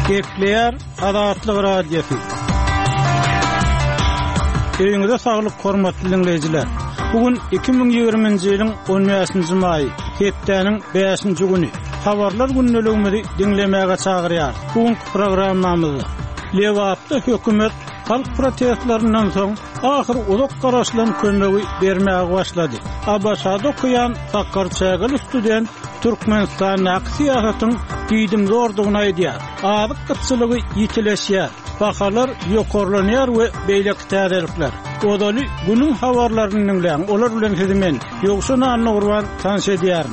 Ekleyer Adatlyk radiosu. Öňüňizde saglyk hormatly dinleyijiler. Bugün 2020-nji ýylyň 15-nji maýy, hepdeniň 5-nji güni. Habarlar günnelegini dinlemäge çagyrýar. Bugün programmamyzda Lewapda hökümet halk protestlarynyň soň ahyr uluk garaşlaryň kömegi bermäge başlady. Abaşada okuyan Sakarçagyl student Türkmenistan aksiýatynyň diýdim zordugyny aýdýar. Azyk kıtçylygy ýitileşýär. Bahalar ýokarlanýar we beýlek täzelikler. Odaly günüň habarlaryny dinleýän olar bilen hizmen ýoksa nany urwan tanş edýärmi?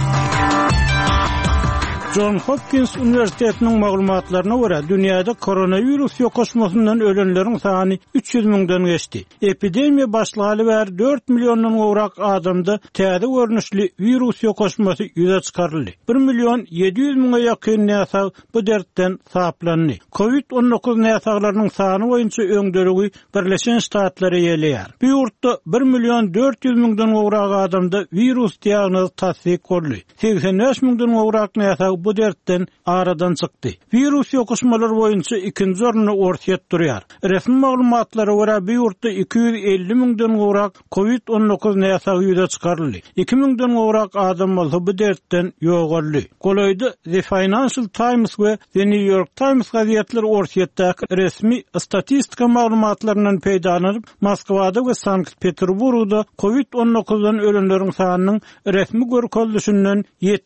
John Hopkins Üniversitetiniň maglumatlaryna görä, dünýäde koronavirus ýokaşmasyndan ölenleriň sany 300 000-dan geçdi. Epidemiýa başlaгаly bäri 4 millionddan gowrak adamda täze görnüşli virus ýokaşmasy ýüze çykaryldy. 1 million 700 000-a ýakyn näsag bu dertten saplandy. Covid-19 näsaglarynyň sany boýunça öňderigi Birleşen Ştatlara ýeleýär. Bu ýurtda 1 million 400 000-dan gowrak adamda virus diagnozy tasdik boldy. 85 000-dan gowrak näsag bu dertten aradan çykdy. Virus ýokaşmalary boýunça ikinji orunny ortaya durýar. Resmi maglumatlara görä bu ýurtda 250 000-dan gowrak Covid-19 näsagy ýüze çykaryldy. 2 000-dan gowrak adam bolsa bu dertten ýogaldy. Golaydy The Financial Times we The New York Times gazetleri ortaýatdaky resmi statistika maglumatlarynyň peýdanyp Moskwada we Sankt-Peterburgda Covid-19-dan ölenleriň sanynyň resmi görkezilişinden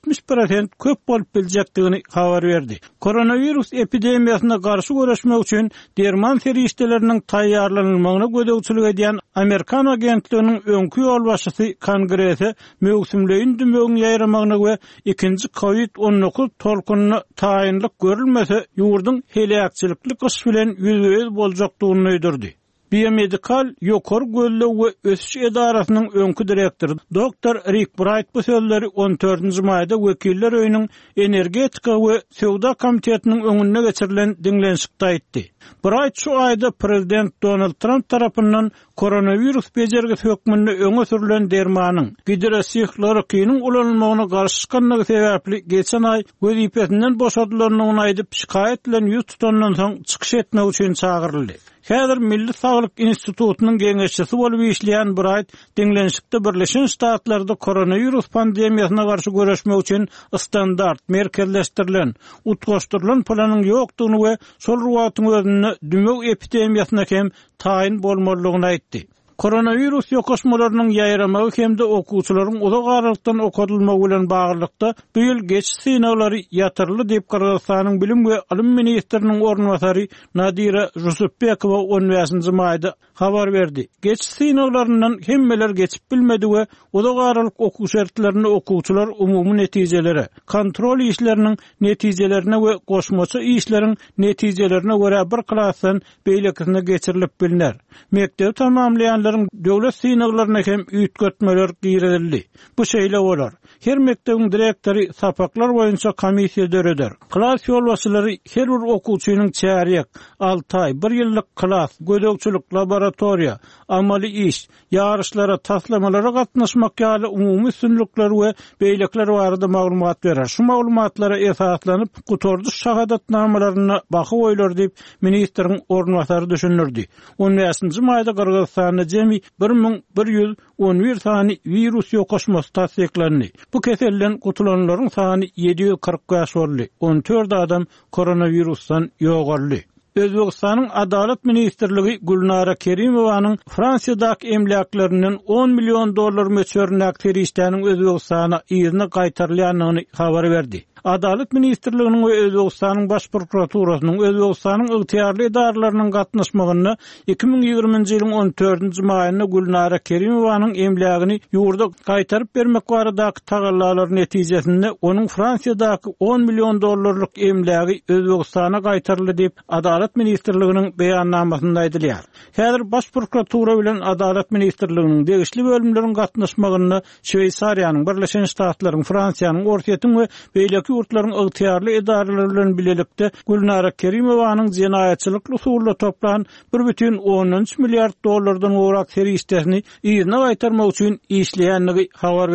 70% köp bolup biljekdigini habar berdi. Koronavirus epidemiýasyna garşy görüşmek üçin derman ferişdeleriniň taýýarlanylmagyna gödäwçilik edýän Amerikan agentliginiň öňkü ýol başçysy Kongrese mögsümleýin dümegiň ýaýramagyna we ikinji Covid-19 tolkunyny taýynlyk görülmese ýurduň helakçylikli gyş bilen ýüzüňiz boljakdygyny öýdürdi. Biomedikal ýokar gözlegi we ösüş edarasynyň öňkü direktory Dr. Rick Bright bu sözleri 14-nji maýda wekiller öýüniň energetika we sowda komitetiniň öňüne geçirilen dinlenşikde aýtdy. Bright şu aýda prezident Donald Trump tarapyndan koronavirus bejergisi hökmünde öňe sürülen dermanyň hidroksiklorokinyň ulanylmagyna garşy çykanlygy sebäpli geçen aý göz ipetinden boşadylaryny aýdyp şikayet bilen ýüz tutandan soň çykyş etmek üçin çagyryldy. Häzir Milli Saglyk Institutunyň geňeşçisi bolup işleýän Bright dinlenşikde Birleşen Ştatlarda koronavirus pandemiýasyna garşy görüşmek üçin standart merkezleşdirilen, utgaşdyrylan planyň ýokdugyny we şol ruwatyň özüni dümeg epidemiýasyna hem taýyn bolmalygyny aýtdy. Koronavirus ýokaşmalarynyň ýaýramagy hemde okuwçylaryň uzak aralykdan okutulmagy bilen baglykda bu ýyl geç synaglary ýatyrly diýip Kyrgyzstanyň bilim we alim ministriniň ornwasary Nadira Jusupbekowa 15-nji maýda habar berdi. Geç synaglaryndan hemmeler geçip bilmedi we uzak aralyk okuw şertlerini okuwçylar umumy netijelere, kontrol işleriniň netijelerine we goşmaça işleriň netijelerine görä bir klassdan beýlekine geçirilip bilinär. Mektep tamamlaýan döwlet synaglaryna hem üýtgetmeler giýrildi. Bu şeýle bolar. Her mektebiň direktori sapaklar boýunça komissiýa döreder. Klas ýolbaşçylary her bir okuwçynyň çärik, 6 aý, 1 ýyllyk klas, gödäwçilik, laboratoriýa, amaly iş, ýaryşlara, taslamalara gatnaşmak ýaly umumy üstünlikler we beýlekler barada maglumat berer. Şu maglumatlara esaslanyp gutordy şahadatnamalaryna baky goýular diýip ministriň ornwasary düşünürdi. 15-nji maýda Kyrgyzstanda jemi 1111 sany virus ýokaşmasy tasdiklendi. Bu kesellen gutulanlaryň sany 740 boldy. 14 adam koronavirusdan ýogaldy. Özbegistanyň Adalet Ministrligi Gulnara Kerimowanyň Fransiýadaky emlaklaryndan 10 million dollar möçörnäk ferişdäniň Özbegistana ýygyny gaýtarylýanyny habar berdi. Adalet Ministrliginiň we Özbegistanyň baş prokuraturasynyň Özbegistanyň ygtyýarly edaralarynyň gatnaşmagyny 2020-nji ýylyň 14-nji maýynda Gulnara Kerimowanyň emlagyny ýurda gaýtaryp bermek baradaky tagallalar netijesinde onuň Fransiýadaky 10 million dollarlyk emlagi Özbegistana gaýtaryldy diýip Adalet Ministrliginiň beýannamasynda aýdylýar. Häzir baş prokuratura bilen Adalet Ministrliginiň degişli bölümleriň gatnaşmagyny Şweýsariýanyň, Birleşen Ştatlaryň, Fransiýanyň, Ortaýatyň we beýleki ýurtlaryň ygtyýarly edaralary bilen bilelikde Gulnara Kerimowanyň jenaýatçylyk usulyna toplan 1,13 milliard dollardan gowrak ferişdesini ýygyna gaýtarmak üçin işleýänligi habar